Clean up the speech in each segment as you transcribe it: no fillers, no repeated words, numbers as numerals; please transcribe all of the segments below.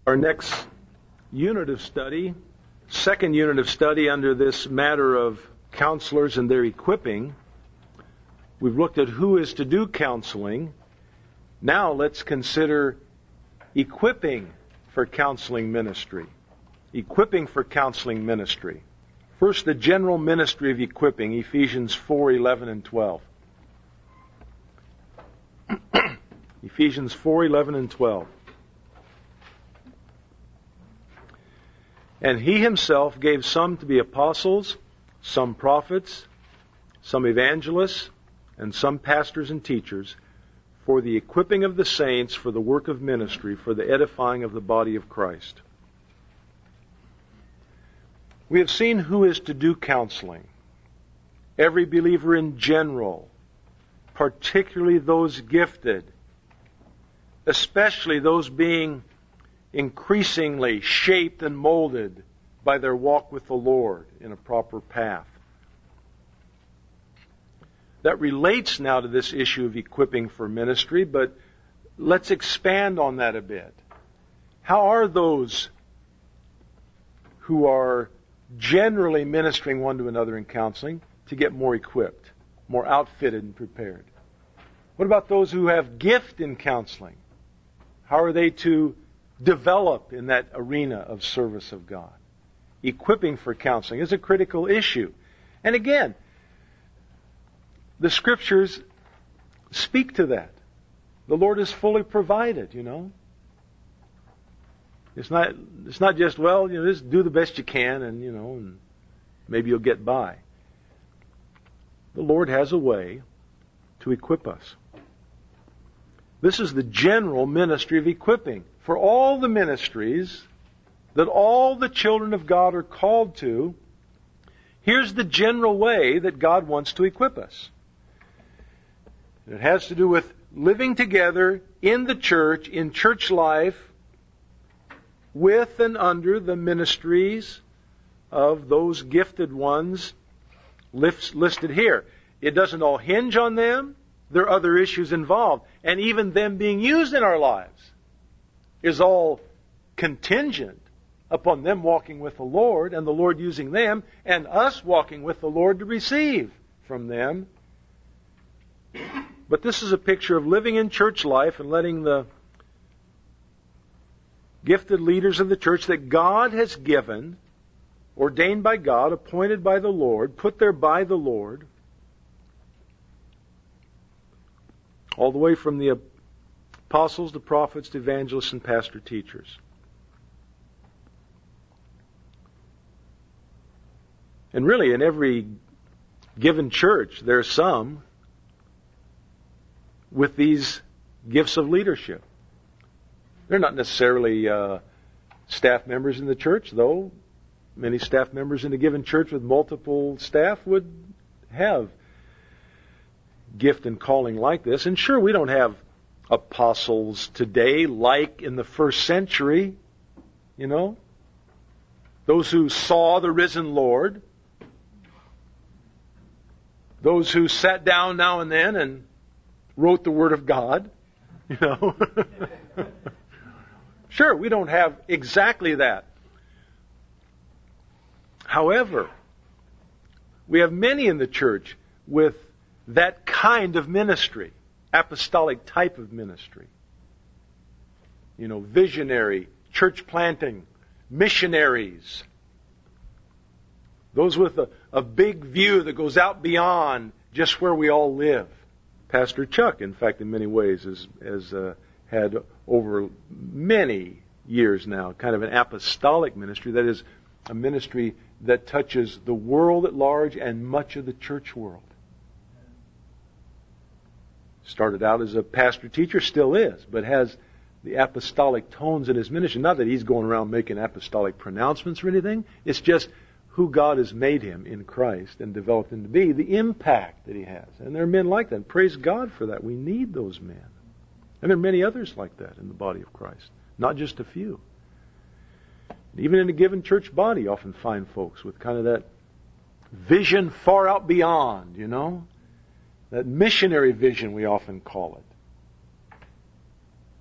Our next unit of study, second unit of study under this matter of counselors and their equipping. We've looked at who is to do counseling. Now let's consider equipping for counseling ministry. Equipping for counseling ministry. First, the general ministry of equipping, Ephesians 4:11 and 12. Ephesians 4:11 and 12. And he himself gave some to be apostles, some prophets, some evangelists, and some pastors and teachers, for the equipping of the saints, for the work of ministry, for the edifying of the body of Christ. We have seen who is to do counseling. Every believer in general, particularly those gifted, especially those being increasingly shaped and molded by their walk with the Lord in a proper path. That relates now to this issue of equipping for ministry, but let's expand on that a bit. How are those who are generally ministering one to another in counseling to get more equipped, more outfitted and prepared? What about those who have gift in counseling? How are they to develop in that arena of service of God? Equipping for counseling is a critical issue. And again, the Scriptures speak to that. The Lord is fully provided, you know. It's not just, well, you know, just do the best you can and maybe you'll get by. The Lord has a way to equip us. This is the general ministry of equipping. For all the ministries that all the children of God are called to, here's the general way that God wants to equip us. It has to do with living together in the church, in church life, with and under the ministries of those gifted ones listed here. It doesn't all hinge on them. There are other issues involved. And even them being used in our lives is all contingent upon them walking with the Lord and the Lord using them and us walking with the Lord to receive from them. But this is a picture of living in church life and letting the gifted leaders of the church that God has given, ordained by God, appointed by the Lord, put there by the Lord, all the way from the apostles, the prophets, the evangelists, and pastor teachers. And really, in every given church, there are some with these gifts of leadership. They're not necessarily staff members in the church, though many staff members in a given church with multiple staff would have gift and calling like this. And sure, we don't have apostles today like in the first century, you know, those who saw the risen Lord, those who sat down now and then and wrote the Word of God, you know. Sure, we don't have exactly that. However, we have many in the church with that kind of ministry, apostolic type of ministry. You know, visionary, church planting, missionaries. Those with a big view that goes out beyond just where we all live. Pastor Chuck, in fact, in many ways, has had over many years now kind of an apostolic ministry, that is, a ministry that touches the world at large and much of the church world. Started out as a pastor-teacher, still is, but has the apostolic tones in his ministry. Not that he's going around making apostolic pronouncements or anything. It's just who God has made him in Christ and developed him to be, the impact that he has. And there are men like that. And praise God for that. We need those men. And there are many others like that in the body of Christ. Not just a few. Even in a given church body, you often find folks with kind of that vision far out beyond, you know? That missionary vision, we often call it.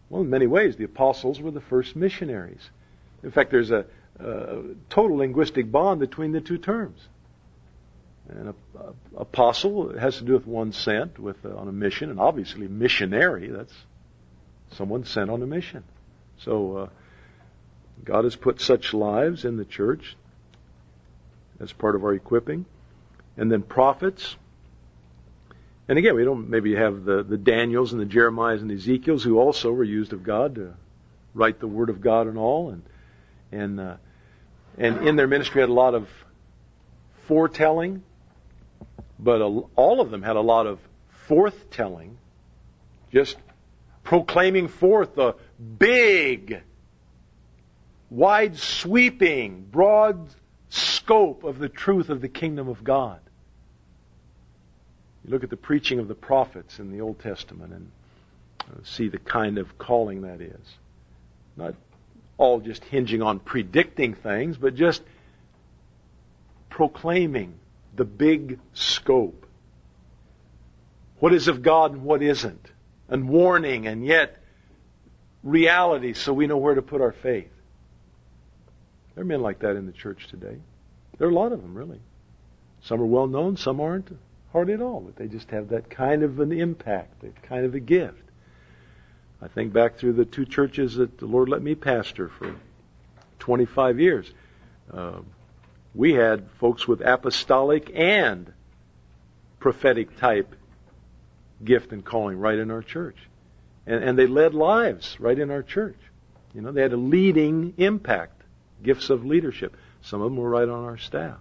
Well, in many ways, the apostles were the first missionaries. In fact, there's a total linguistic bond between the two terms. An apostle has to do with one sent on a mission, and obviously missionary, that's someone sent on a mission. So God has put such lives in the church as part of our equipping. And then prophets. And again, we don't maybe have the Daniels and the Jeremiahs and the Ezekiels, who also were used of God to write the Word of God and all. And in their ministry had a lot of foretelling, but all of them had a lot of forthtelling, just proclaiming forth the big, wide sweeping, broad scope of the truth of the kingdom of God. You look at the preaching of the prophets in the Old Testament and see the kind of calling that is. Not all just hinging on predicting things, but just proclaiming the big scope. What is of God and what isn't. And warning and yet reality, so we know where to put our faith. There are men like that in the church today. There are a lot of them, really. Some are well known, some aren't hardly at all, but they just have that kind of an impact, that kind of a gift. I think back through the two churches that the Lord let me pastor for 25 years. We had folks with apostolic and prophetic type gift and calling right in our church. And they led lives right in our church. You know, they had a leading impact, gifts of leadership. Some of them were right on our staff.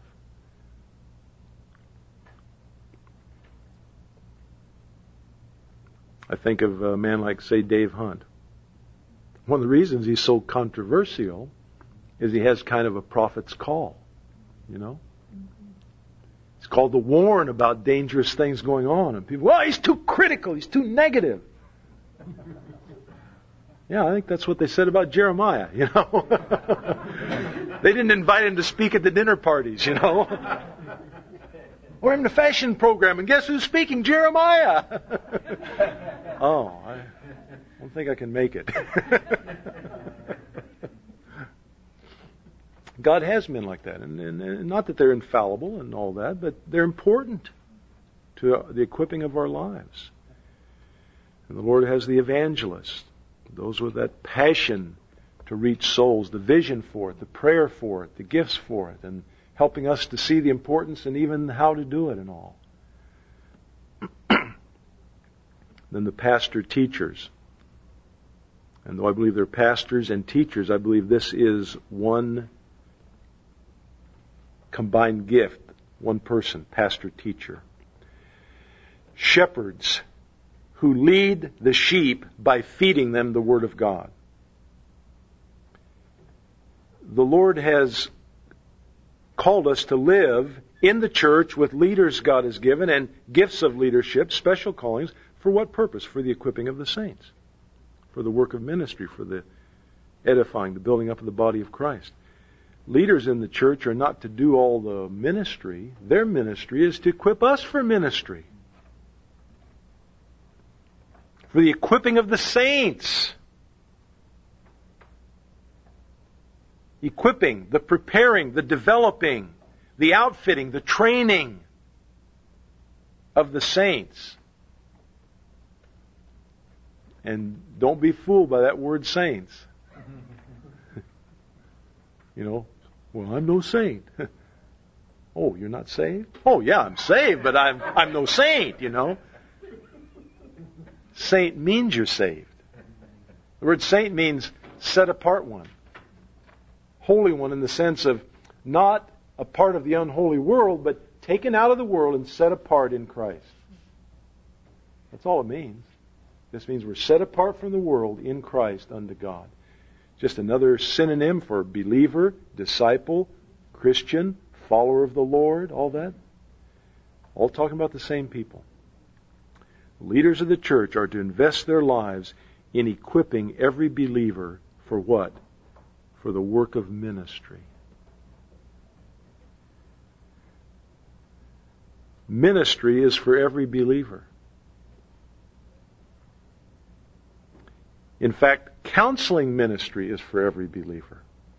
I think of a man like, say, Dave Hunt. One of the reasons he's so controversial is he has kind of a prophet's call, you know. It's called to warn about dangerous things going on. And people, well, he's too critical, he's too negative. Yeah, I think that's what they said about Jeremiah, you know. They didn't invite him to speak at the dinner parties, you know. Or in the fashion program, and guess who's speaking? Jeremiah! Oh, I don't think I can make it. God has men like that, and not that they're infallible and all that, but they're important to the equipping of our lives. And the Lord has the evangelists, those with that passion to reach souls, the vision for it, the prayer for it, the gifts for it, and helping us to see the importance and even how to do it and all. Then the pastor teachers. And though I believe they're pastors and teachers, I believe this is one combined gift, one person, pastor, teacher. Shepherds who lead the sheep by feeding them the Word of God. The Lord has called us to live in the church with leaders God has given and gifts of leadership, special callings. For what purpose? For the equipping of the saints. For the work of ministry, for the edifying, the building up of the body of Christ. Leaders in the church are not to do all the ministry. Their ministry is to equip us for ministry. For the equipping of the saints. Equipping, the preparing, the developing, the outfitting, the training of the saints. And don't be fooled by that word saints. You know, well, I'm no saint. Oh, you're not saved? Oh, yeah, I'm saved, but I'm no saint, you know. Saint means you're saved. The word saint means set apart one. Holy one in the sense of not a part of the unholy world, but taken out of the world and set apart in Christ. That's all it means. This means we're set apart from the world in Christ unto God. Just another synonym for believer, disciple, Christian, follower of the Lord, all that. All talking about the same people. Leaders of the church are to invest their lives in equipping every believer for what? For the work of ministry. Ministry is for every believer. In fact, counseling ministry is for every believer.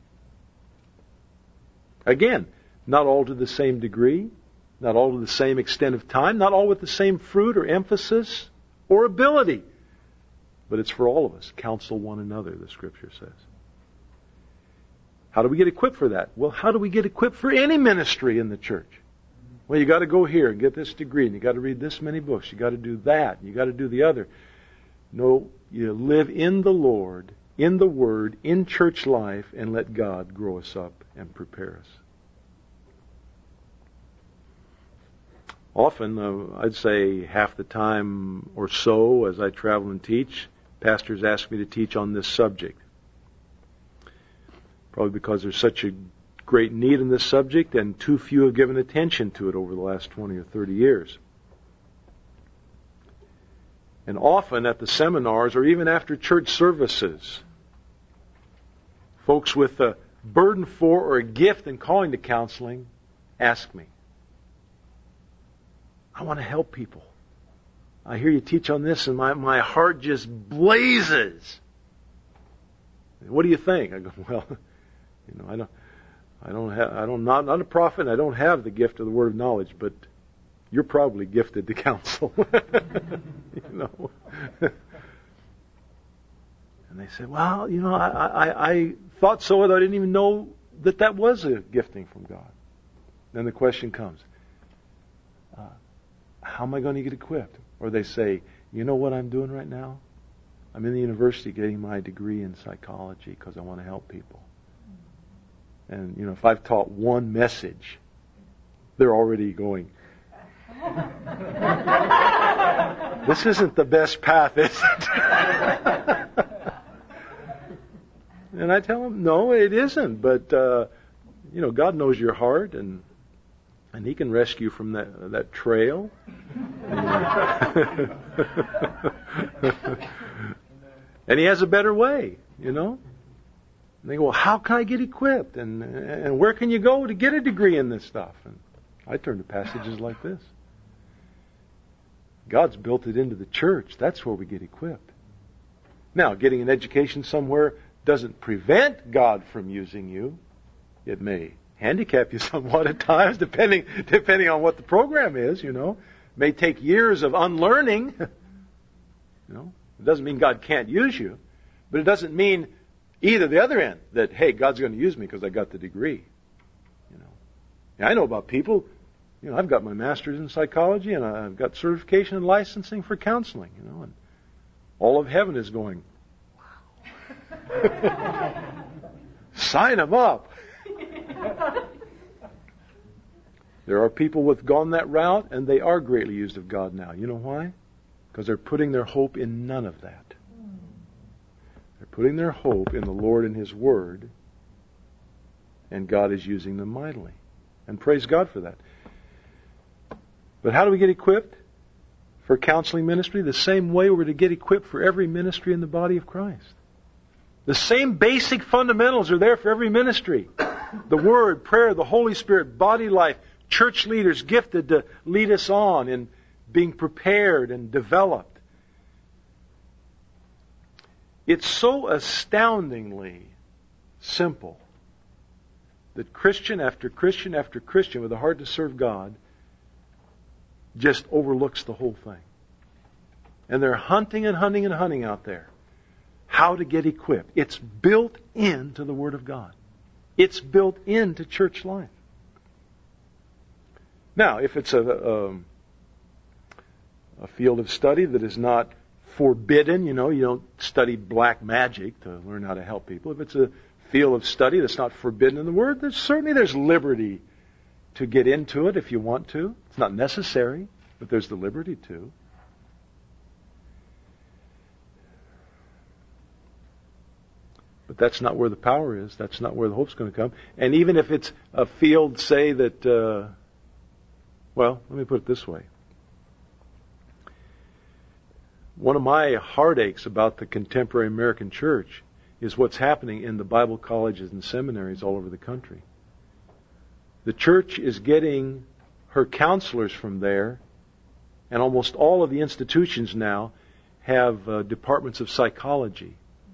Again, not all to the same degree, not all to the same extent of time, not all with the same fruit or emphasis or ability. But it's for all of us. Counsel one another, the Scripture says. How do we get equipped for that? Well, how do we get equipped for any ministry in the church? Well, you got to go here and get this degree, and you got to read this many books. You got to do that, and you got to do the other. No, you live in the Lord, in the Word, in church life, and let God grow us up and prepare us. Often, I'd say half the time or so as I travel and teach, pastors ask me to teach on this subject. Probably because there's such a great need in this subject and too few have given attention to it over the last 20 or 30 years. And often at the seminars or even after church services, folks with a burden for or a gift and calling to counseling ask me, I want to help people. I hear you teach on this and my heart just blazes. What do you think? I go, well, I'm not a prophet and I don't have the gift of the word of knowledge, but you're probably gifted to counsel. And they said, well, I thought so, and I didn't even know that was a gifting from God. Then the question comes, how am I going to get equipped? Or they say, you know what I'm doing right now? I'm in the university getting my degree in psychology because I want to help people. And, if I've taught one message, they're already going, this isn't the best path, is it? And I tell them, no, it isn't. But, God knows your heart, and He can rescue from that trail. And He has a better way, And they go, well, how can I get equipped? And where can you go to get a degree in this stuff? And I turn to passages like this. God's built it into the church. That's where we get equipped. Now, getting an education somewhere doesn't prevent God from using you. It may handicap you somewhat at times, depending on what the program is, It may take years of unlearning. It doesn't mean God can't use you, but it doesn't mean either the other end, that, hey, God's going to use me because I got the degree. I know about people, I've got my master's in psychology and I've got certification in licensing for counseling, and all of heaven is going, wow. Sign them up. There are people who have gone that route and they are greatly used of God now. You know why? Because they're putting their hope in none of that. They're putting their hope in the Lord and His Word, and God is using them mightily. And praise God for that. But how do we get equipped for counseling ministry? The same way we're to get equipped for every ministry in the body of Christ. The same basic fundamentals are there for every ministry. The Word, prayer, the Holy Spirit, body life, church leaders gifted to lead us on in being prepared and developed. It's so astoundingly simple that Christian after Christian after Christian with a heart to serve God just overlooks the whole thing. And they're hunting and hunting and hunting out there. How to get equipped. It's built into the Word of God. It's built into church life. Now, if it's a field of study that is not forbidden, you don't study black magic to learn how to help people. If it's a field of study that's not forbidden in the Word, there's liberty to get into it if you want to. It's not necessary, but there's the liberty to. But that's not where the power is. That's not where the hope's going to come. And even if it's a field, say that, let me put it this way. One of my heartaches about the contemporary American church is what's happening in the Bible colleges and seminaries all over the country. The church is getting her counselors from there, and almost all of the institutions now have departments of psychology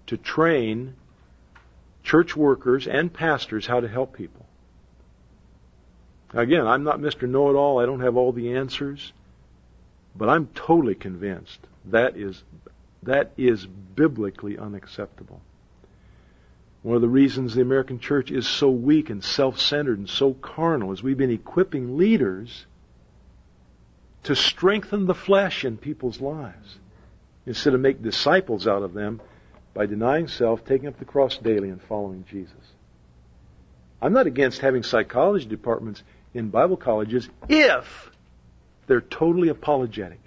to train church workers and pastors how to help people. Again, I'm not Mr. Know-it-all. I don't have all the answers. But I'm totally convinced that is biblically unacceptable. One of the reasons the American church is so weak and self-centered and so carnal is we've been equipping leaders to strengthen the flesh in people's lives instead of make disciples out of them by denying self, taking up the cross daily, and following Jesus. I'm not against having psychology departments in Bible colleges if they're totally apologetic.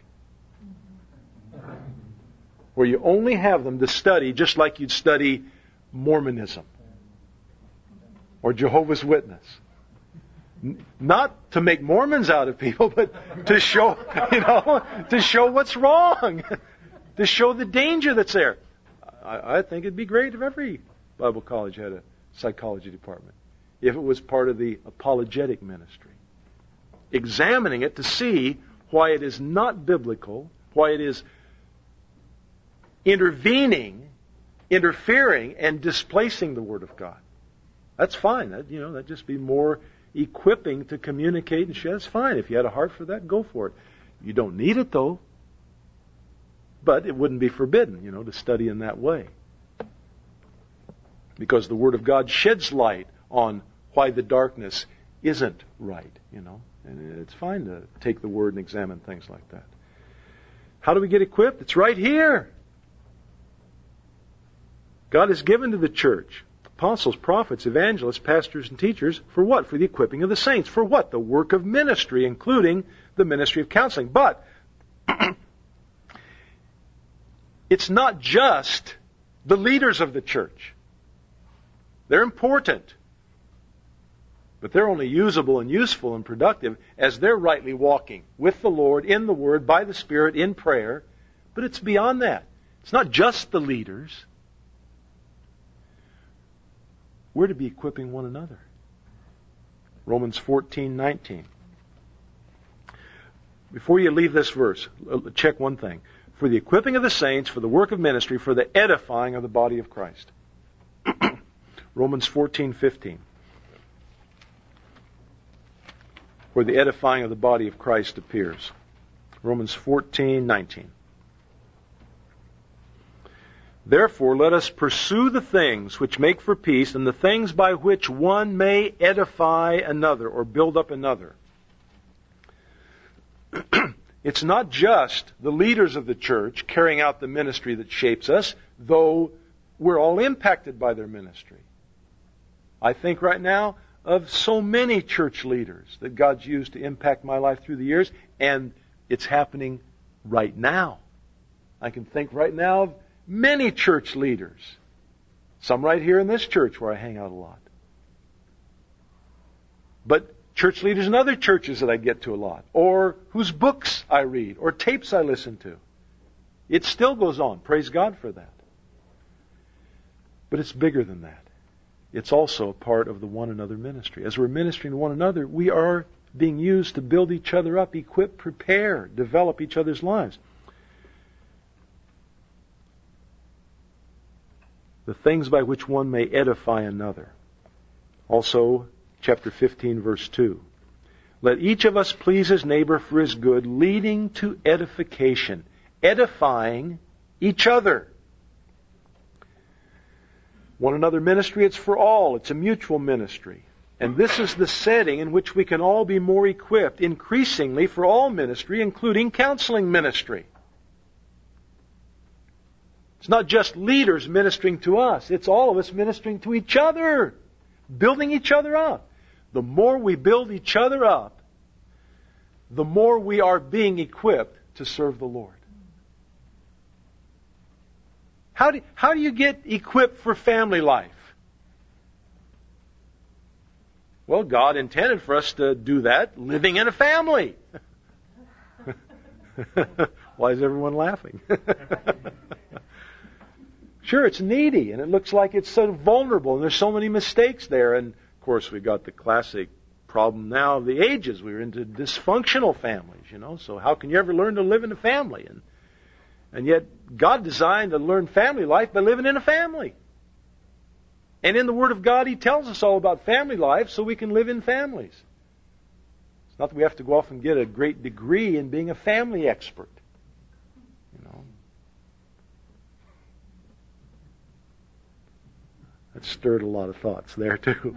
Where you only have them to study just like you'd study Mormonism or Jehovah's Witness. Not to make Mormons out of people, but to show, to show what's wrong. To show the danger that's there. I think it'd be great if every Bible college had a psychology department. If it was part of the apologetic ministry. Examining it to see why it is not biblical, why it is interfering and displacing the Word of God. That's fine. That'd just be more equipping to communicate and share. That's fine. If you had a heart for that, go for it. You don't need it though. But it wouldn't be forbidden, to study in that way. Because the Word of God sheds light on why the darkness isn't right, And it's fine to take the Word and examine things like that. How do we get equipped? It's right here. God has given to the church apostles, prophets, evangelists, pastors, and teachers for what? For the equipping of the saints. For what? The work of ministry, including the ministry of counseling. But it's not just the leaders of the church. They're important. But they're only usable and useful and productive as they're rightly walking with the Lord, in the Word, by the Spirit, in prayer. But it's beyond that. It's not just the leaders. We're to be equipping one another. Romans 14:19. Before you leave this verse, check one thing. For the equipping of the saints, for the work of ministry, for the edifying of the body of Christ. Romans 14:15. Where the edifying of the body of Christ appears. Romans 14:19. Therefore, let us pursue the things which make for peace and the things by which one may edify another or build up another. It's not just the leaders of the church carrying out the ministry that shapes us, though we're all impacted by their ministry. I think right now of so many church leaders that God's used to impact my life through the years, and it's happening right now. I can think right now of many church leaders. Some right here in this church where I hang out a lot. But church leaders in other churches that I get to a lot, or whose books I read, or tapes I listen to. It still goes on. Praise God for that. But it's bigger than that. It's also a part of the one another ministry. As we're ministering to one another, we are being used to build each other up, equip, prepare, develop each other's lives. The things by which one may edify another. Also, chapter 15, verse 2. Let each of us please his neighbor for his good, leading to edification, edifying each other. One another ministry, it's for all. It's a mutual ministry. And this is the setting in which we can all be more equipped, increasingly for all ministry, including counseling ministry. It's not just leaders ministering to us. It's all of us ministering to each other, building each other up. The more we build each other up, the more we are being equipped to serve the Lord. How do you get equipped for family life? Well, God intended for us to do that living in a family. Why is everyone laughing? Sure, it's needy, and it looks like it's so vulnerable, and there's so many mistakes there. And, of course, we've got the classic problem now of the ages. We're into dysfunctional families, So how can you ever learn to live in a family? And yet, God designed to learn family life by living in a family. And in the Word of God, He tells us all about family life so we can live in families. It's not that we have to go off and get a great degree in being a family expert. That stirred a lot of thoughts there, too.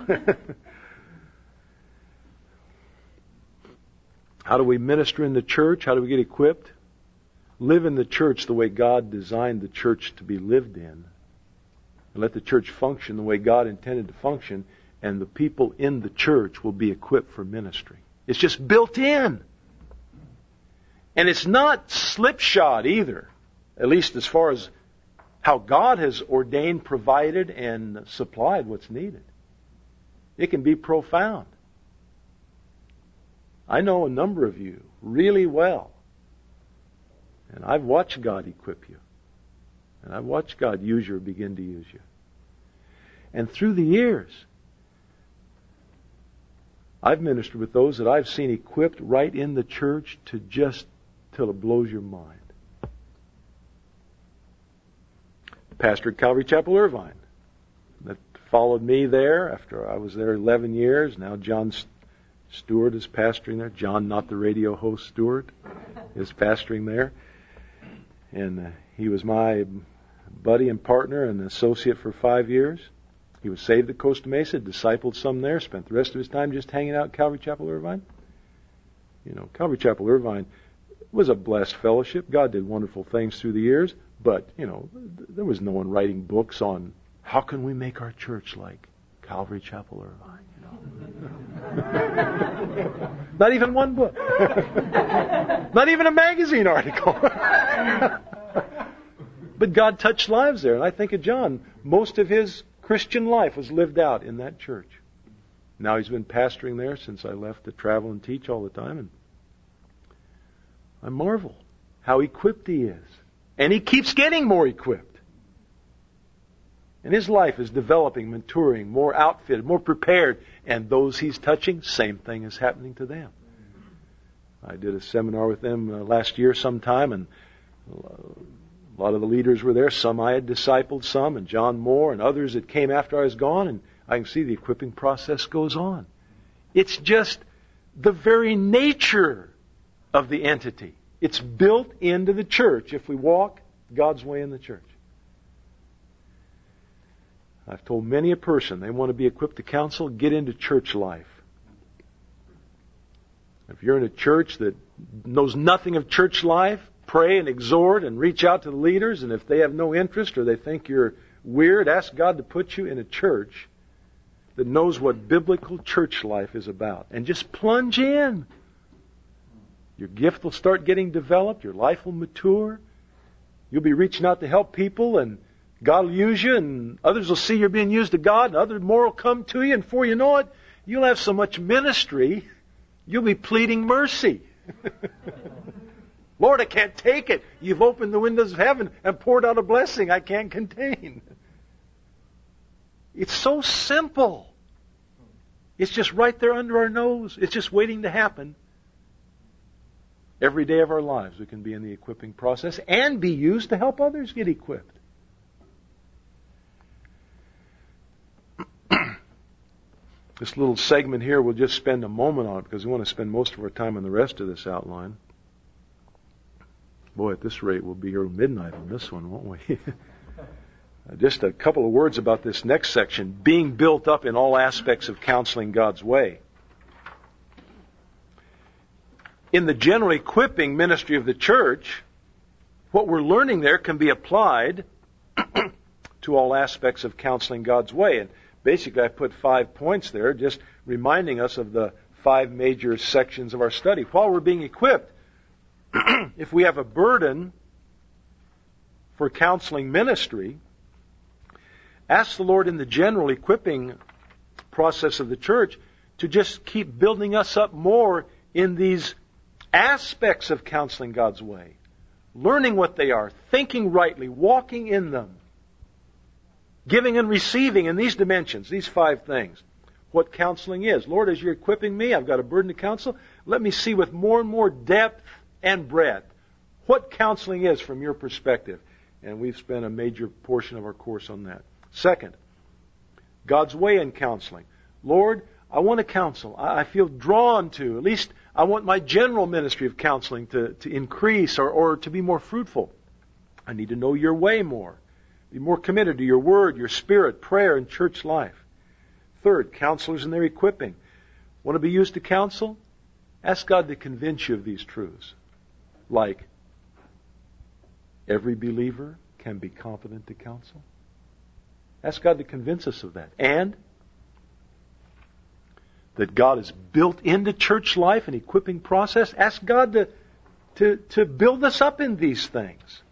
How do we minister in the church? How do we get equipped? Live in the church the way God designed the church to be lived in. And let the church function the way God intended to function, and the people in the church will be equipped for ministry. It's just built in. And it's not slipshod either, at least as far as how God has ordained, provided, and supplied what's needed. It can be profound. I know a number of you really well. And I've watched God equip you. And I've watched God use you or begin to use you. And through the years, I've ministered with those that I've seen equipped right in the church till it blows your mind. Pastor at Calvary Chapel, Irvine, that followed me there after I was there 11 years. Now John Stewart is pastoring there. John, not the radio host Stewart, is pastoring there. And he was my buddy and partner and associate for 5 years. He was saved at Costa Mesa, discipled some there, spent the rest of his time just hanging out at Calvary Chapel, Irvine. Calvary Chapel, Irvine was a blessed fellowship. God did wonderful things through the years. But, there was no one writing books on how can we make our church like Calvary Chapel, Irvine. Not even one book. Not even a magazine article. But God touched lives there. And I think of John, most of his Christian life was lived out in that church. Now he's been pastoring there since I left to travel and teach all the time. And I marvel how equipped he is. And he keeps getting more equipped. And his life is developing, maturing, more outfitted, more prepared. And those he's touching, same thing is happening to them. I did a seminar with them last year sometime, and a lot of the leaders were there. Some I had discipled, some, and John Moore, and others that came after I was gone. And I can see the equipping process goes on. It's just the very nature of the entity. It's built into the church if we walk God's way in the church. I've told many a person they want to be equipped to counsel, get into church life. If you're in a church that knows nothing of church life, pray and exhort and reach out to the leaders, and if they have no interest or they think you're weird, ask God to put you in a church that knows what biblical church life is about. And just plunge in. Your gift will start getting developed. Your life will mature. You'll be reaching out to help people, and God will use you, and others will see you're being used to God, and others more will come to you, and before you know it, you'll have so much ministry, you'll be pleading mercy. Lord, I can't take it. You've opened the windows of heaven and poured out a blessing I can't contain. It's so simple. It's just right there under our nose. It's just waiting to happen. Every day of our lives we can be in the equipping process and be used to help others get equipped. This little segment here we'll just spend a moment on because we want to spend most of our time on the rest of this outline. Boy, at this rate we'll be here midnight on this one, won't we? Just a couple of words about this next section, being built up in all aspects of counseling God's way. In the general equipping ministry of the church, what we're learning there can be applied to all aspects of counseling God's way. And basically I put 5 points there, just reminding us of the 5 major sections of our study. While we're being equipped, if we have a burden for counseling ministry, ask the Lord in the general equipping process of the church to just keep building us up more in these aspects of counseling God's way. Learning what they are, thinking rightly, walking in them, giving and receiving in these dimensions, these 5 things. What counseling is. Lord, as you're equipping me, I've got a burden to counsel. Let me see with more and more depth and breadth what counseling is from your perspective. And we've spent a major portion of our course on that. Second, God's way in counseling. Lord, I want to counsel. I feel drawn to, at least I want my general ministry of counseling to increase or to be more fruitful. I need to know your way more. Be more committed to your word, your spirit, prayer, and church life. Third, counselors and their equipping. Want to be used to counsel? Ask God to convince you of these truths. Like, every believer can be competent to counsel. Ask God to convince us of that. And that God is built into church life, an equipping process. Ask God to build us up in these things.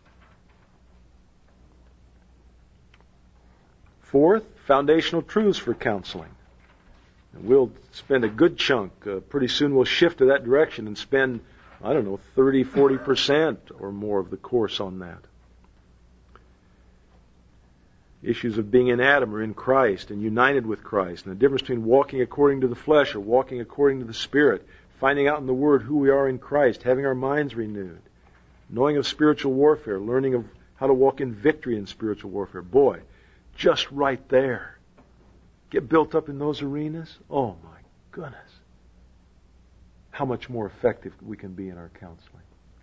Fourth, foundational truths for counseling. And we'll spend a good chunk. Pretty soon we'll shift to that direction and spend, 30, 40% or more of the course on that. Issues of being in Adam or in Christ and united with Christ, and the difference between walking according to the flesh or walking according to the Spirit, finding out in the Word who we are in Christ, having our minds renewed, knowing of spiritual warfare, learning of how to walk in victory in spiritual warfare. Boy, just right there. Get built up in those arenas. Oh my goodness. How much more effective we can be in our counseling.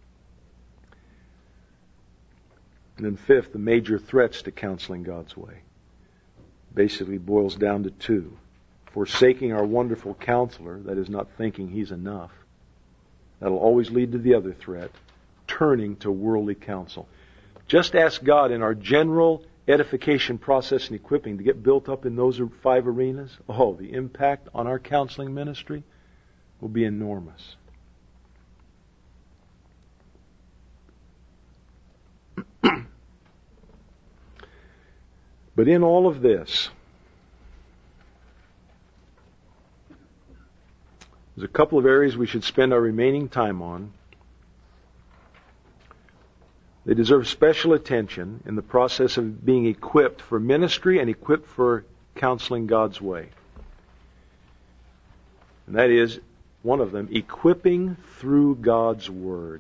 And then fifth, the major threats to counseling God's way. Basically boils down to two. Forsaking our wonderful counselor, that is not thinking he's enough. That'll always lead to the other threat, turning to worldly counsel. Just ask God in our general edification process and equipping to get built up in those 5 arenas. Oh, the impact on our counseling ministry will be enormous. But in all of this, there's a couple of areas we should spend our remaining time on. They deserve special attention in the process of being equipped for ministry and equipped for counseling God's way. And that is, one of them, equipping through God's Word.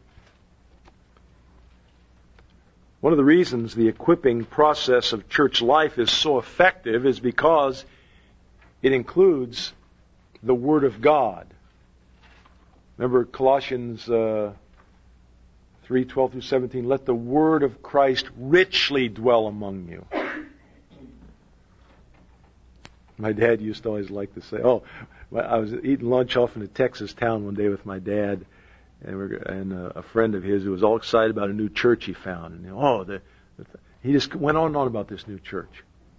One of the reasons the equipping process of church life is so effective is because it includes the Word of God. Remember Colossians 3:12 through 17, let the Word of Christ richly dwell among you. My dad used to always like to say, I was eating lunch off in a Texas town one day with my dad, and a friend of his who was all excited about a new church he found. And he just went on and on about this new church.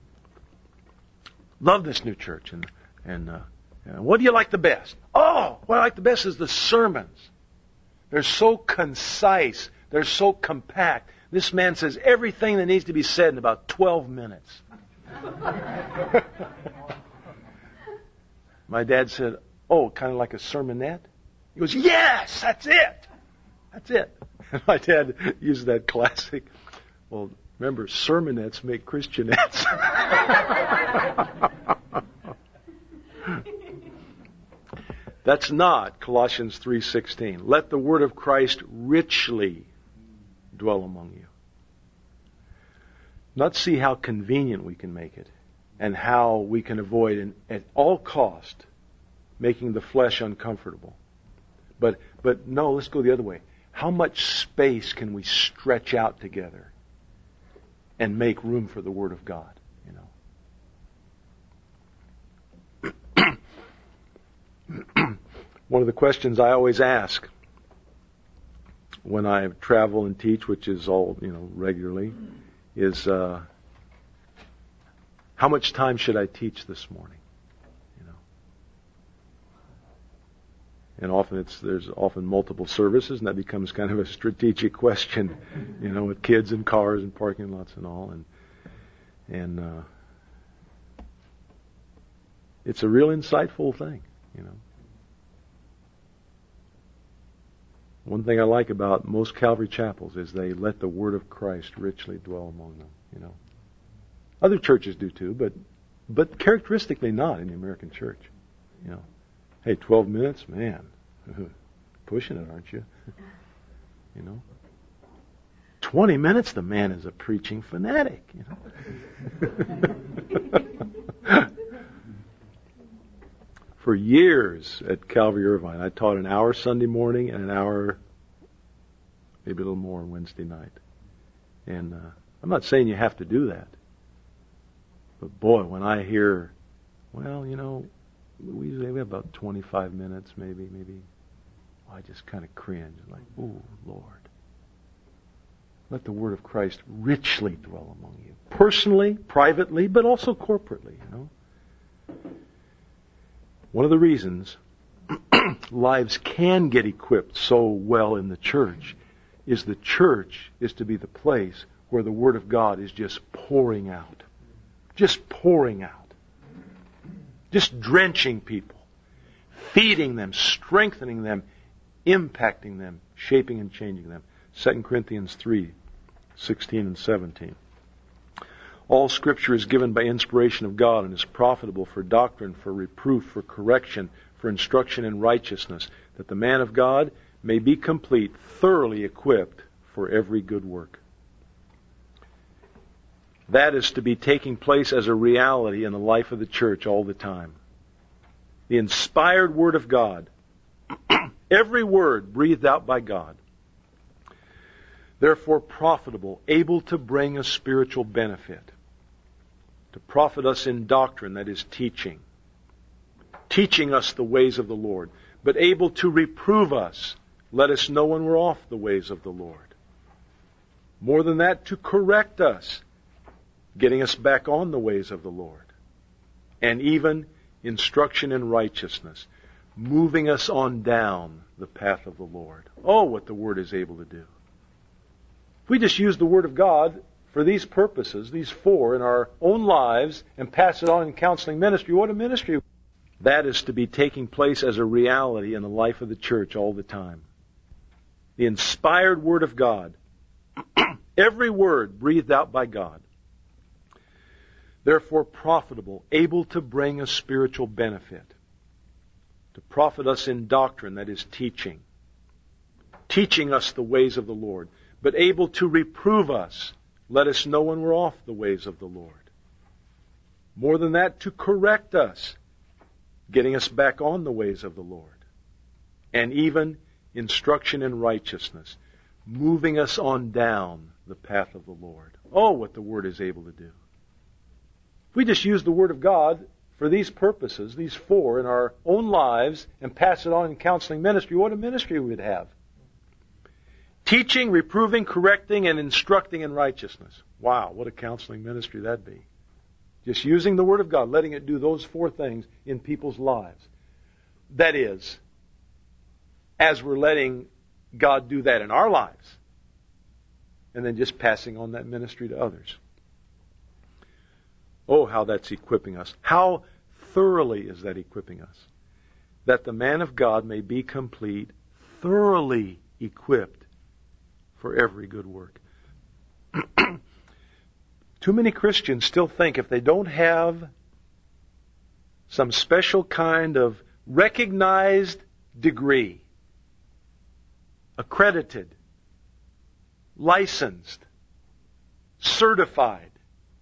Love this new church. And what do you like the best? Oh, what I like the best is the sermons. They're so concise. They're so compact. This man says everything that needs to be said in about 12 minutes. My dad said, kind of like a sermonette? He goes, yes, that's it. That's it. And my dad used that classic, well, remember, sermonettes make Christianettes. That's not Colossians 3:16. Let the word of Christ richly dwell among you. Not see how convenient we can make it and how we can avoid at all cost making the flesh uncomfortable. But no, let's go the other way. How much space can we stretch out together and make room for the Word of God? One of the questions I always ask when I travel and teach, which is all, regularly, is how much time should I teach this morning? And often there's often multiple services, and that becomes kind of a strategic question, with kids and cars and parking lots and all. And it's a real insightful thing, One thing I like about most Calvary chapels is they let the Word of Christ richly dwell among them, Other churches do too, but characteristically not in the American church, Hey, 12 minutes? Man, pushing it, aren't you? You know, 20 minutes, the man is a preaching fanatic. You know. For years at Calvary Irvine, I taught an hour Sunday morning and an hour, maybe a little more, Wednesday night. And I'm not saying you have to do that. But boy, when I hear, well, you know, we usually have about 25 minutes, maybe, I just kind of cringe. Like, oh, Lord. Let the word of Christ richly dwell among you. Personally, privately, but also corporately, you know. One of the reasons lives can get equipped so well in the church is the church is to be the place where the Word of God is just pouring out. Just pouring out. Just drenching people. Feeding them, strengthening them, impacting them, shaping and changing them. 2 Corinthians 3:16 and 17. All Scripture is given by inspiration of God and is profitable for doctrine, for reproof, for correction, for instruction in righteousness, that the man of God may be complete, thoroughly equipped for every good work. That is to be taking place as a reality in the life of the church all the time. The inspired Word of God, every word breathed out by God, therefore profitable, able to bring a spiritual benefit, to profit us in doctrine, that is teaching us the ways of the Lord, but able to reprove us, let us know when we're off the ways of the Lord. More than that, to correct us, getting us back on the ways of the Lord. And even instruction in righteousness, moving us on down the path of the Lord. Oh, what the Word is able to do. If we just use the Word of God for these purposes, these four, in our own lives, and pass it on in counseling ministry, what a ministry. That is to be taking place as a reality in the life of the church all the time. The inspired Word of God, every word breathed out by God, therefore profitable, able to bring a spiritual benefit, to profit us in doctrine, that is teaching us the ways of the Lord, but able to reprove us, let us know when we're off the ways of the Lord. More than that, to correct us, getting us back on the ways of the Lord. And even instruction in righteousness, moving us on down the path of the Lord. Oh, what the Word is able to do. If we just use the Word of God for these purposes, these four, in our own lives, and pass it on in counseling ministry, what a ministry we would have. Teaching, reproving, correcting, and instructing in righteousness. Wow, what a counseling ministry that'd be. Just using the Word of God, letting it do those four things in people's lives. That is, as we're letting God do that in our lives, and then just passing on that ministry to others. Oh, how that's equipping us. How thoroughly is that equipping us? That the man of God may be complete, thoroughly equipped for every good work. Too many Christians still think if they don't have some special kind of recognized degree, accredited, licensed, certified,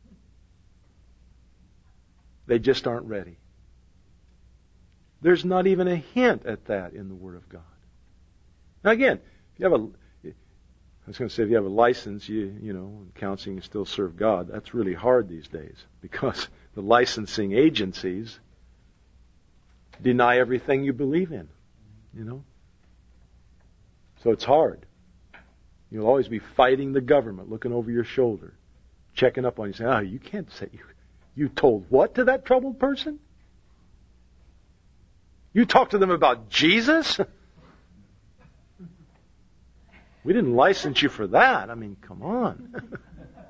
they just aren't ready. There's not even a hint at that in the Word of God. Now again, if you have if you have a license, you know, in counseling, you still serve God. That's really hard these days because the licensing agencies deny everything you believe in, you know. So it's hard. You'll always be fighting the government, looking over your shoulder, checking up on you, saying, you can't say, you told what to that troubled person? You talked to them about Jesus? We didn't license you for that. I mean, come on.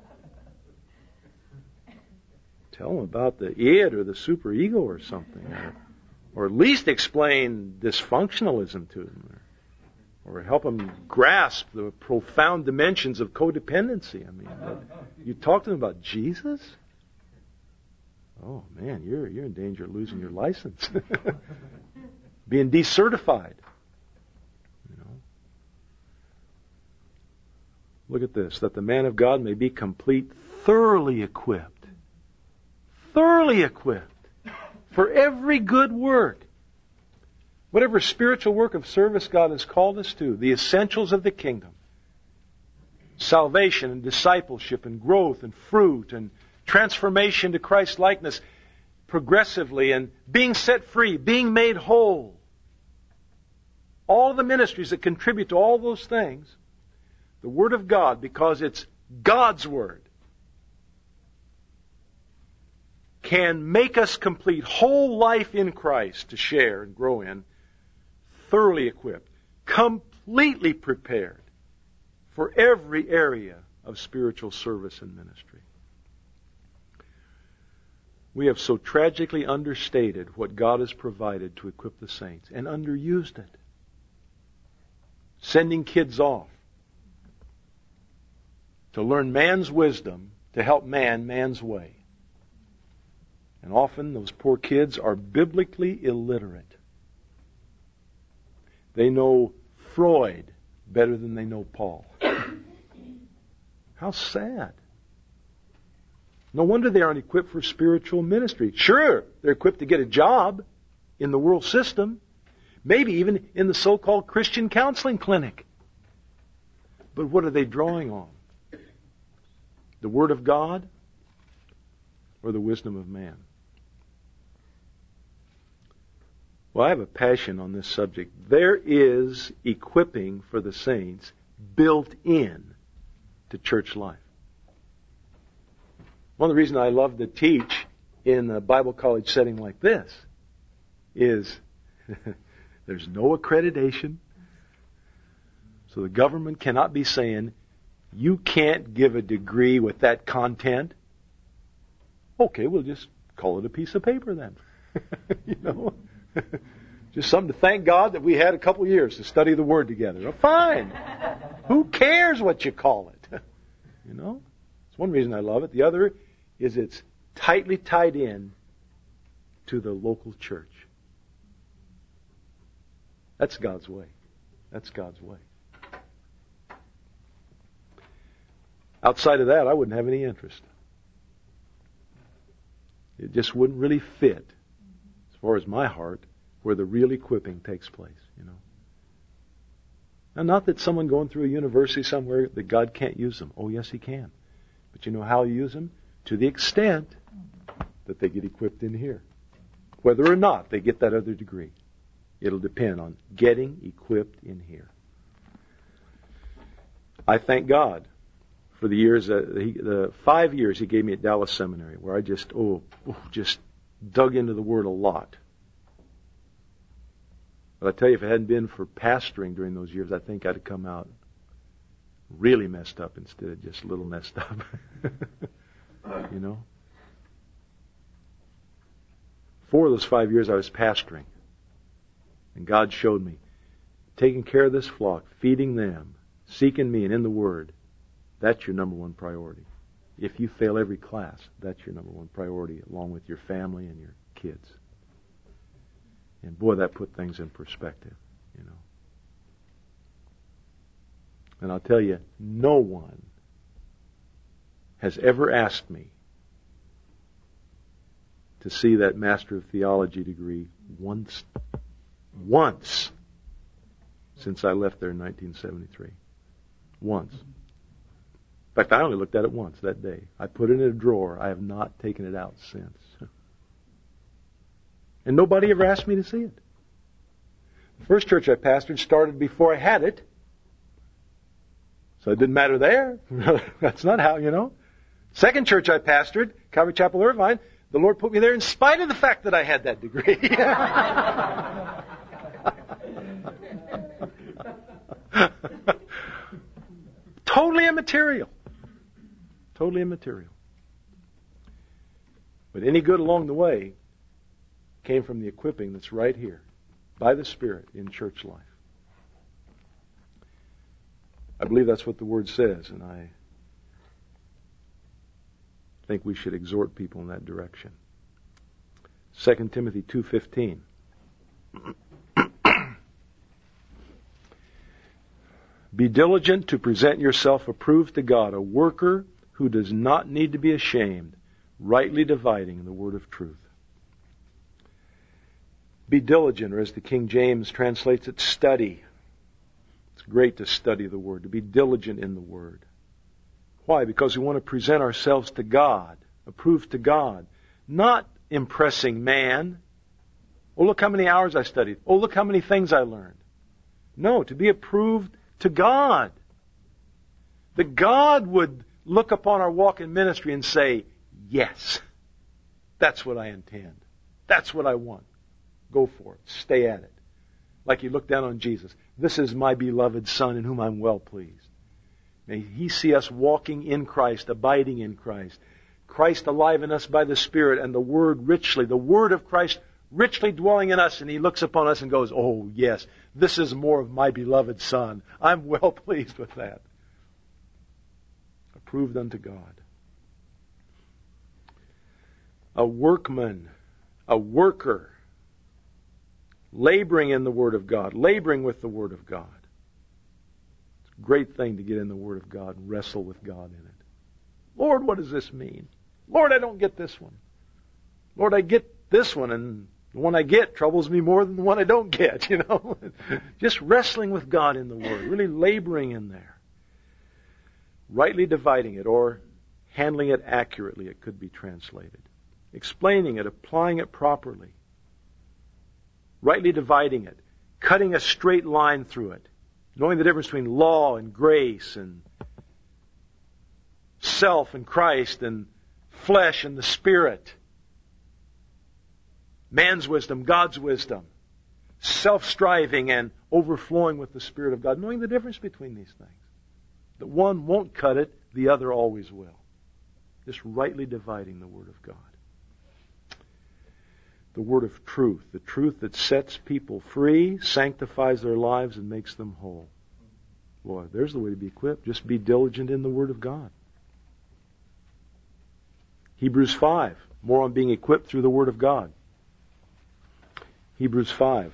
Tell them about the id or the superego or something. Or at least explain dysfunctionalism to them. Or help them grasp the profound dimensions of codependency. I mean, you talk to them about Jesus? Oh man, you're in danger of losing your license. Being decertified. You know. Look at this. That the man of God may be complete, thoroughly equipped. Thoroughly equipped for every good work. Whatever spiritual work of service God has called us to, the essentials of the kingdom. Salvation and discipleship and growth and fruit and transformation to Christ's likeness progressively and being set free, being made whole. All the ministries that contribute to all those things, the Word of God, because it's God's Word, can make us complete, whole life in Christ to share and grow in, thoroughly equipped, completely prepared for every area of spiritual service and ministry. We have so tragically understated what God has provided to equip the saints and underused it. Sending kids off to learn man's wisdom to help man's way. And often those poor kids are biblically illiterate. They know Freud better than they know Paul. How sad. No wonder they aren't equipped for spiritual ministry. Sure, they're equipped to get a job in the world system, maybe even in the so-called Christian counseling clinic. But what are they drawing on? The Word of God or the wisdom of man? Well, I have a passion on this subject. There is equipping for the saints built in to church life. One of the reasons I love to teach in a Bible college setting like this is there's no accreditation. So the government cannot be saying, you can't give a degree with that content. Okay, we'll just call it a piece of paper then. You know? Just something to thank God that we had a couple years to study the Word together. Well, fine. Who cares what you call it? You know? It's one reason I love it. The other is it's tightly tied in to the local church. That's God's way. That's God's way. Outside of that, I wouldn't have any interest. It just wouldn't really fit, as far as my heart, where the real equipping takes place, you know. Now, not that someone going through a university somewhere, that God can't use them. Oh, yes, He can. But you know how He'll use them? To the extent that they get equipped in here. Whether or not they get that other degree, it'll depend on getting equipped in here. I thank God for the years, the 5 years He gave me at Dallas Seminary, where I just dug into the Word a lot. But I tell you, if it hadn't been for pastoring during those years, I think I'd have come out really messed up instead of just a little messed up. You know? 4 of those 5 years I was pastoring. And God showed me, taking care of this flock, feeding them, seeking me and in the Word, that's your number one priority. If you fail every class, that's your number one priority, along with your family and your kids. And boy, that put things in perspective, you know. And I'll tell you, no one has ever asked me to see that Master of Theology degree once since I left there in 1973. Once. In fact, I only looked at it once that day. I put it in a drawer. I have not taken it out since. And nobody ever asked me to see it. The first church I pastored started before I had it. So it didn't matter there. That's not how, you know. Second church I pastored, Calvary Chapel, Irvine, the Lord put me there in spite of the fact that I had that degree. Totally immaterial. Totally immaterial. But any good along the way came from the equipping that's right here, by the Spirit, in church life. I believe that's what the Word says, and I think we should exhort people in that direction. 2 Timothy 2:15. Be diligent to present yourself approved to God, a worker who does not need to be ashamed, rightly dividing the word of truth. Be diligent, or as the King James translates it, study. It's great to study the Word, to be diligent in the Word. Why? Because we want to present ourselves to God, approved to God, not impressing man. Oh, look how many hours I studied. Oh, look how many things I learned. No, to be approved to God. That God would look upon our walk in ministry and say, yes, that's what I intend. That's what I want. Go for it. Stay at it. Like He looked down on Jesus. This is my beloved Son in whom I'm well pleased. May He see us walking in Christ, abiding in Christ. Christ alive in us by the Spirit, and the Word richly, the Word of Christ richly dwelling in us, and He looks upon us and goes, oh yes, this is more of my beloved Son. I'm well pleased with that. Approved unto God. A workman, a worker, laboring in the Word of God, laboring with the Word of God. It's a great thing to get in the Word of God and wrestle with God in it. Lord, what does this mean? Lord, I don't get this one. Lord, I get this one, and the one I get troubles me more than the one I don't get, you know. Just wrestling with God in the Word, really laboring in there. Rightly dividing it, or handling it accurately, it could be translated. Explaining it, applying it properly. Rightly dividing it, cutting a straight line through it, knowing the difference between law and grace and self and Christ and flesh and the Spirit, man's wisdom, God's wisdom, self-striving and overflowing with the Spirit of God, knowing the difference between these things. That one won't cut it, the other always will. Just rightly dividing the Word of God. The Word of truth, the truth that sets people free, sanctifies their lives, and makes them whole. Boy, there's the way to be equipped. Just be diligent in the Word of God. Hebrews 5, more on being equipped through the Word of God. Hebrews 5.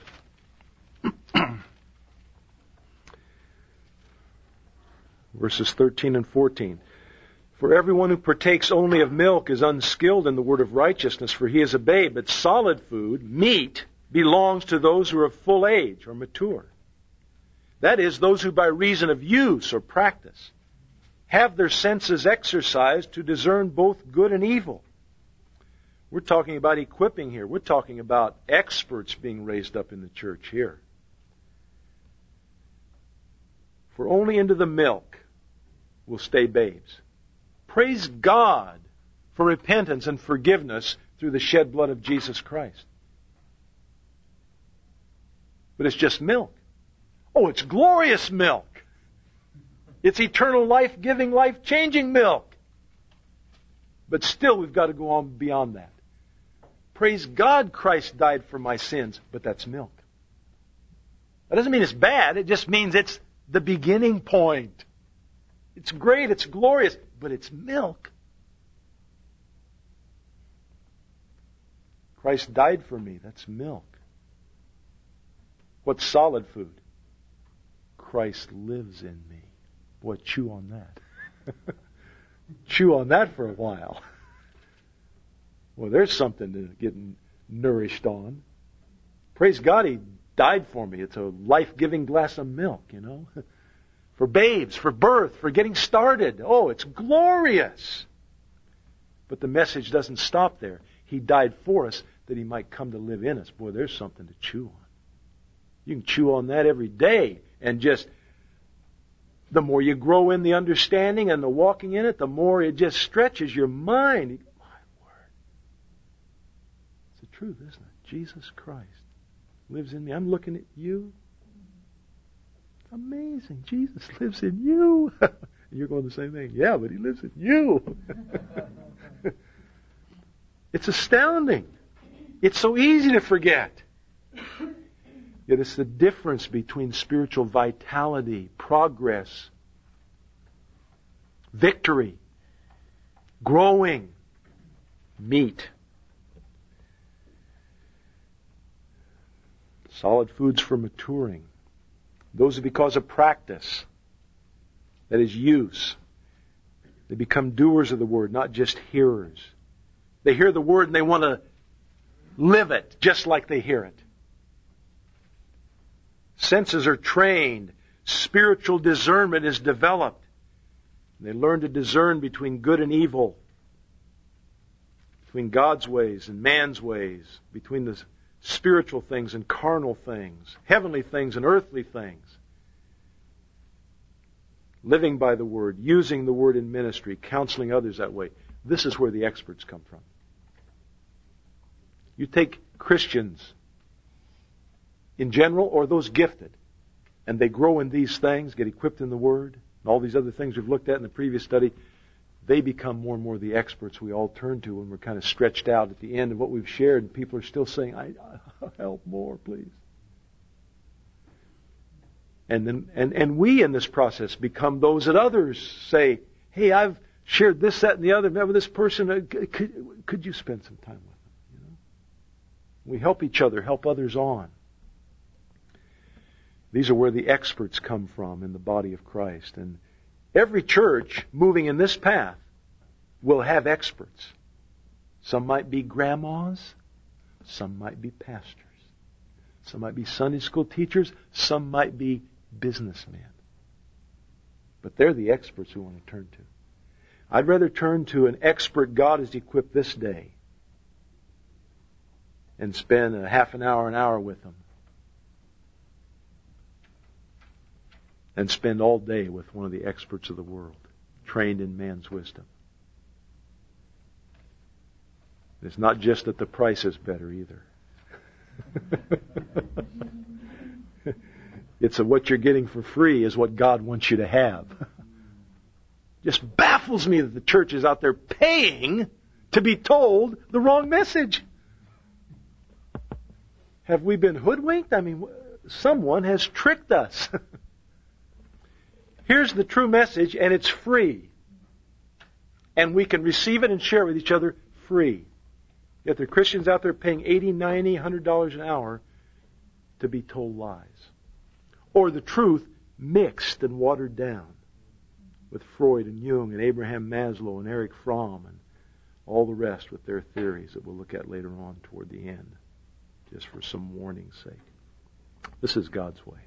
Verses 13 and 14. For everyone who partakes only of milk is unskilled in the word of righteousness, for he is a babe. But solid food, meat, belongs to those who are of full age or mature. That is, those who by reason of use or practice have their senses exercised to discern both good and evil. We're talking about equipping here. We're talking about experts being raised up in the church here. For only into the milk will stay babes. Praise God for repentance and forgiveness through the shed blood of Jesus Christ. But it's just milk. Oh, it's glorious milk. It's eternal life-giving, life-changing milk. But still, we've got to go on beyond that. Praise God, Christ died for my sins, but that's milk. That doesn't mean it's bad. It just means it's the beginning point. It's great, it's glorious, but it's milk. Christ died for me. That's milk. What's solid food? Christ lives in me. Boy, chew on that. Chew on that for a while. Well, there's something to get nourished on. Praise God, He died for me. It's a life-giving glass of milk, you know. For babes, for birth, for getting started. Oh, it's glorious. But the message doesn't stop there. He died for us that He might come to live in us. Boy, there's something to chew on. You can chew on that every day. And just, the more you grow in the understanding and the walking in it, the more it just stretches your mind. You go, my word. It's the truth, isn't it? Jesus Christ lives in me. I'm looking at you. Amazing. Jesus lives in you. And you're going the same thing. Yeah, but He lives in you. It's astounding. It's so easy to forget. Yet it's the difference between spiritual vitality, progress, victory, growing, meat. Solid foods for maturing. Those are because of practice. That is use. They become doers of the Word, not just hearers. They hear the Word and they want to live it just like they hear it. Senses are trained. Spiritual discernment is developed. They learn to discern between good and evil, between God's ways and man's ways, between the spiritual things and carnal things, heavenly things and earthly things. Living by the Word, using the Word in ministry, counseling others that way. This is where the experts come from. You take Christians in general or those gifted, and they grow in these things, get equipped in the Word, and all these other things we've looked at in the previous study, they become more and more the experts we all turn to when we're kind of stretched out at the end of what we've shared, and people are still saying, "I'll help more, please." And we in this process become those that others say, "Hey, I've shared this, that, and the other. Remember this person? Could you spend some time with them?" You know? We help each other, help others on. These are where the experts come from in the body of Christ. And every church moving in this path will have experts. Some might be grandmas. Some might be pastors. Some might be Sunday school teachers. Some might be businessmen. But they're the experts we want to turn to. I'd rather turn to an expert God has equipped this day and spend a half an hour with them and spend all day with one of the experts of the world, trained in man's wisdom. It's not just that the price is better either. It's what you're getting for free is what God wants you to have. Just baffles me that the church is out there paying to be told the wrong message. Have we been hoodwinked? I mean, someone has tricked us. Here's the true message, and it's free. And we can receive it and share it with each other free. Yet there are Christians out there paying $80, $90, $100 an hour to be told lies. Or the truth mixed and watered down with Freud and Jung and Abraham Maslow and Erich Fromm and all the rest with their theories that we'll look at later on toward the end, just for some warning's sake. This is God's way.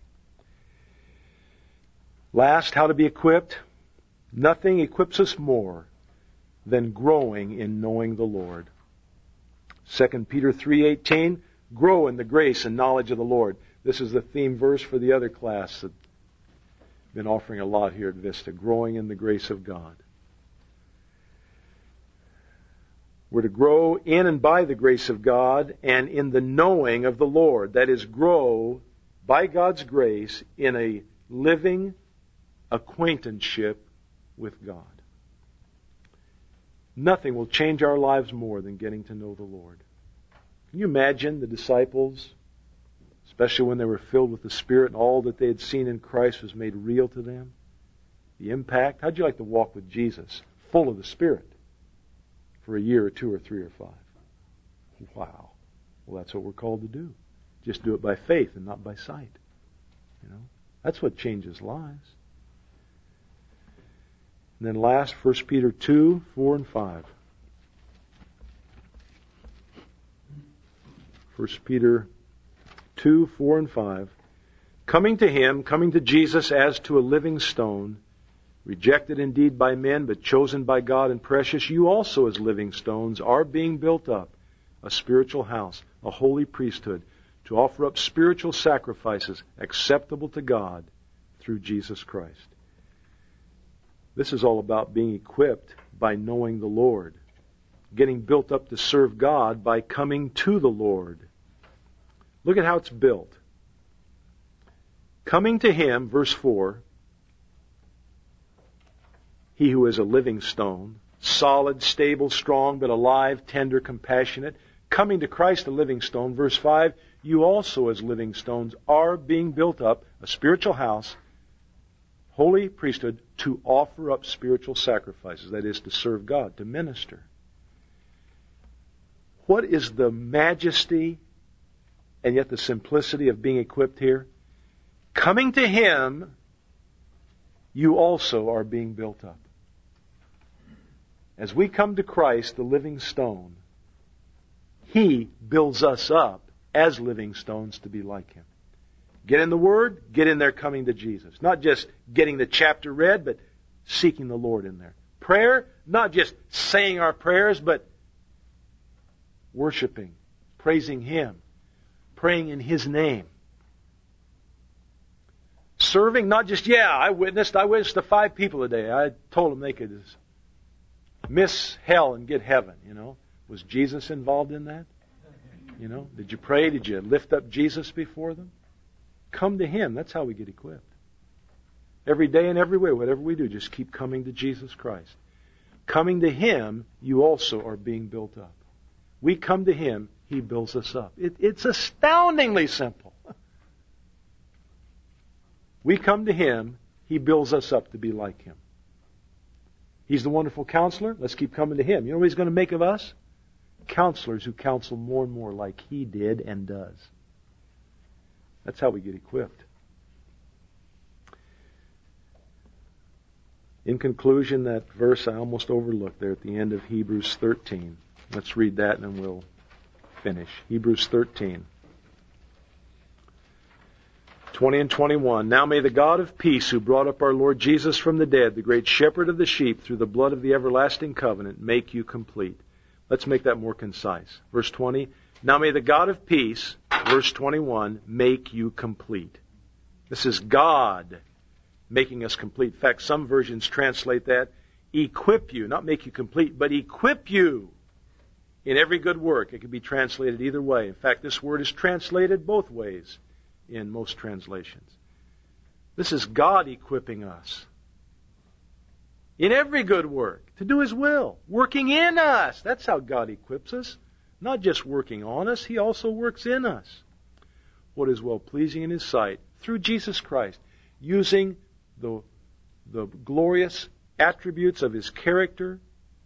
Last, how to be equipped. Nothing equips us more than growing in knowing the Lord. 2 Peter 3:18, grow in the grace and knowledge of the Lord. This is the theme verse for the other class that I've been offering a lot here at Vista, growing in the grace of God. We're to grow in and by the grace of God and in the knowing of the Lord. That is, grow by God's grace in a living acquaintanceship with God. Nothing will change our lives more than getting to know the Lord. Can you imagine the disciples, especially when they were filled with the Spirit and all that they had seen in Christ was made real to them? The impact. How'd you like to walk with Jesus, full of the Spirit, for a year or 2 or 3 or 5? Wow. Well, that's what we're called to do. Just do it by faith and not by sight. You know, that's what changes lives. And then last, 1 Peter 2, 4 and 5. 1 Peter 2, 4 and 5. Coming to Him, coming to Jesus as to a living stone, rejected indeed by men, but chosen by God and precious, you also as living stones are being built up, a spiritual house, a holy priesthood, to offer up spiritual sacrifices acceptable to God through Jesus Christ. This is all about being equipped by knowing the Lord, getting built up to serve God by coming to the Lord. Look at how it's built. Coming to Him, verse 4, He who is a living stone, solid, stable, strong, but alive, tender, compassionate. Coming to Christ, a living stone, verse 5, you also as living stones are being built up, a spiritual house, holy priesthood, to offer up spiritual sacrifices, that is, to serve God, to minister. What is the majesty and yet the simplicity of being equipped here? Coming to Him you also are being built up. As we come to Christ, the living stone, He builds us up as living stones to be like Him. Get in the Word, get in there coming to Jesus. Not just getting the chapter read, but seeking the Lord in there. Prayer, not just saying our prayers, but worshiping, praising Him, praying in His name. Serving, not just, I witnessed to 5 people today. I told them they could miss hell and get heaven, Was Jesus involved in that? Did you pray? Did you lift up Jesus before them? Come to Him. That's how we get equipped. Every day and every way, whatever we do, just keep coming to Jesus Christ. Coming to Him, you also are being built up. We come to Him, He builds us up. It's astoundingly simple. We come to Him, He builds us up to be like Him. He's the wonderful counselor. Let's keep coming to Him. You know what He's going to make of us? Counselors who counsel more and more like He did and does. That's how we get equipped. In conclusion, that verse I almost overlooked there at the end of Hebrews 13. Let's read that and then we'll finish. Hebrews 13. 20 and 21. Now may the God of peace, who brought up our Lord Jesus from the dead, the great shepherd of the sheep, through the blood of the everlasting covenant, make you complete. Let's make that more concise. Verse 20. Now may the God of peace, verse 21, make you complete. This is God making us complete. In fact, some versions translate that, equip you, not make you complete, but equip you in every good work. It can be translated either way. In fact, this word is translated both ways in most translations. This is God equipping us in every good work to do His will, working in us. That's how God equips us. Not just working on us, He also works in us. What is well-pleasing in His sight through Jesus Christ, using the glorious attributes of His character,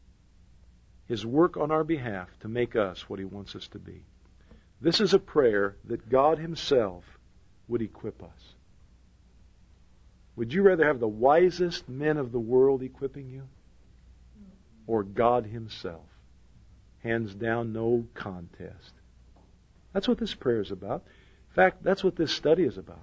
His work on our behalf to make us what He wants us to be. This is a prayer that God Himself would equip us. Would you rather have the wisest men of the world equipping you? Or God Himself? Hands down, no contest. That's what this prayer is about. In fact, that's what this study is about.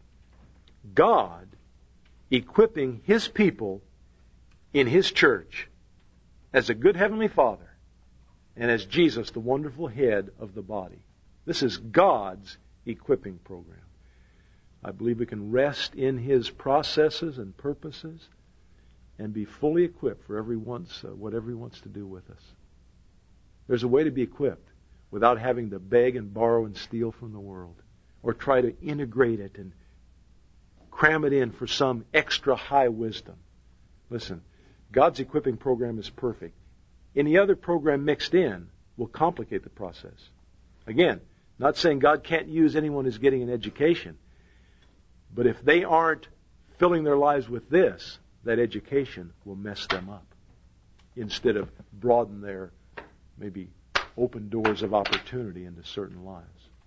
God equipping His people in His church as a good Heavenly Father and as Jesus, the wonderful head of the body. This is God's equipping program. I believe we can rest in His processes and purposes and be fully equipped for whatever He wants to do with us. There's a way to be equipped without having to beg and borrow and steal from the world or try to integrate it and cram it in for some extra high wisdom. Listen, God's equipping program is perfect. Any other program mixed in will complicate the process. Again, not saying God can't use anyone who's getting an education, but if they aren't filling their lives with this, that education will mess them up instead of broaden their maybe open doors of opportunity into certain lives.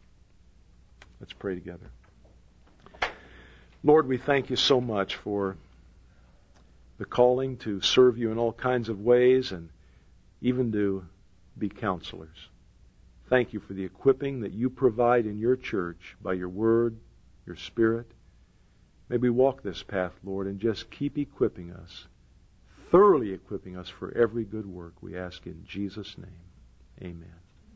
Let's pray together. Lord, we thank You so much for the calling to serve You in all kinds of ways and even to be counselors. Thank You for the equipping that You provide in Your church by Your Word, Your Spirit. May we walk this path, Lord, and just keep equipping us, thoroughly equipping us for every good work. We ask in Jesus' name. Amen.